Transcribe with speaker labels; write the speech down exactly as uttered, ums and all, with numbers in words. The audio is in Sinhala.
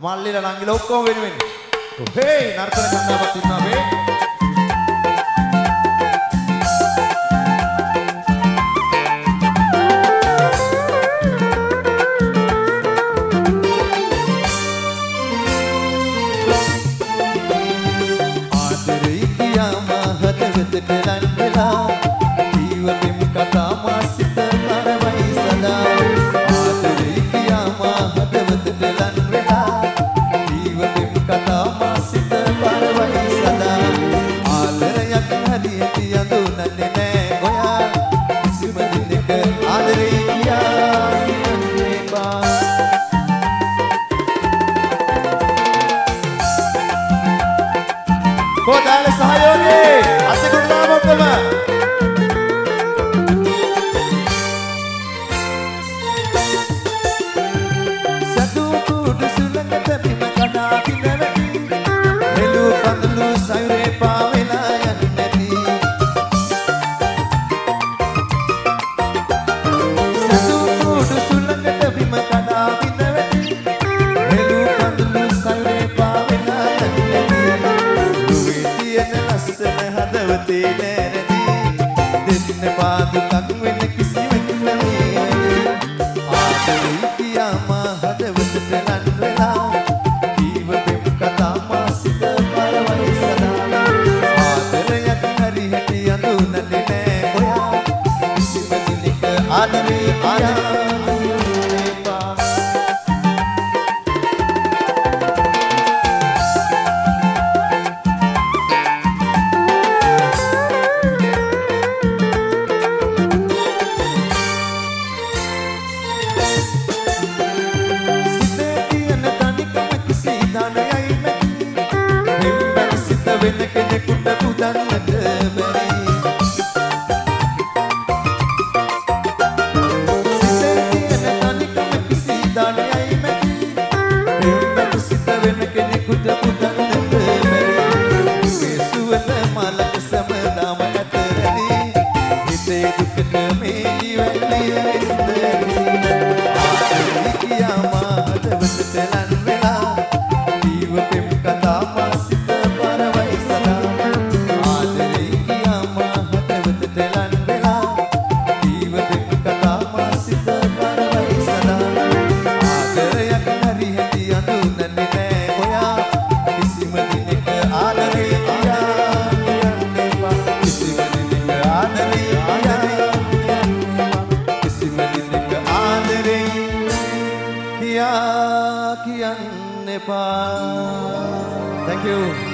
Speaker 1: මල්ලිලා නංගිලා ඔක්කොම වෙනුවෙන්. හේ නර්තන කණ්ඩායමක් ඉන්නවා මේ. Kodale sahayogi අතිගුණ නාමකම සතු කුඩු සුලඟට බිම කඩා පිනවති හෙළු පඳුළු සයුරේ පාවෙලා යන්නේ නැති සතු කුඩු සුලඟට බිම කඩා පිනවති හෙළු පඳුළු සයුරේ පාවෙලා යන්නේ හදවතේ නැරදී දෙන්න පාදුකක් වෙන කිසිවෙක් නැමේ ආදරේ කියාම හදවතට නන් වෙලා ජීව පෙම් කතා මාසික පරවයි සදා ආදරයක් හරි හැටි අඳුනන්නේ නෑ ඔයා කිසිම දිනක ආදරේ ආදරේ වෙන කෙනෙකුට පුදන්නට බැරි සිතේ තියෙන තනිකම කිසි දානයයි මැති එම්බැට සිත වෙන කෙනෙකුට පුදන්නට බැරි මේ සුවඳ මලක සමදාම ඇතරැලි හිතේ දුකට මේ ජීවැල්ලිය ආදරේ කියාම හදවතට ලන් වෙලා ජීව පෙම් කතා මාසික Thank you.